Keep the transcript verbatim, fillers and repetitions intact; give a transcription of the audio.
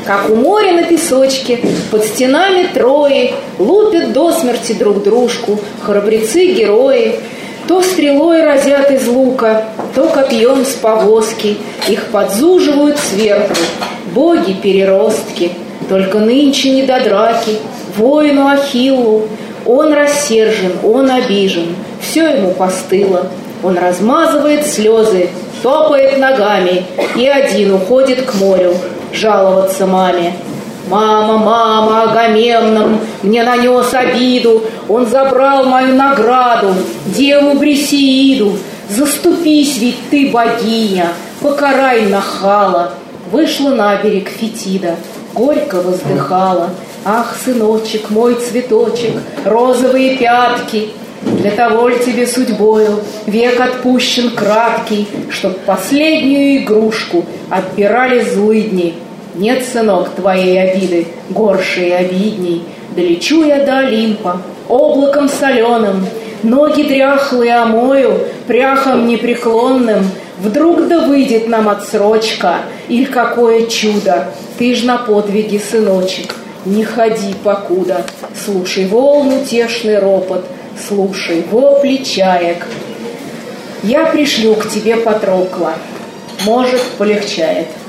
как у моря на песочке, под стенами Трои лупят до смерти друг дружку храбрецы-герои. То стрелой разят из лука, то копьем с повозки, их подзуживают сверху боги-переростки. Только нынче не до драки воину Ахиллу. Он рассержен, он обижен, все ему постыло. Он размазывает слезы, топает ногами и один уходит к морю жаловаться маме. «Мама, мама, Агамемнон мне нанес обиду, он забрал мою награду, деву Брисеиду. Заступись, ведь ты богиня, покарай нахала». Вышла на берег Фетида, горько воздыхала: «Ах, сыночек, мой цветочек, розовые пятки, для того ли тебе судьбою век отпущен краткий, чтоб последнюю игрушку отбирали злыдни? Нет, сынок, твоей обиды горше и обидней. Долечу я до Олимпа облаком соленым, ноги дряхлые омою пряхом непреклонным. Вдруг да выйдет нам отсрочка, или какое чудо. Ты ж на подвиги, сыночек, не ходи покуда. Слушай волн утешный ропот, слушай вопли чаек. Я пришлю к тебе Патрокла, может, полегчает».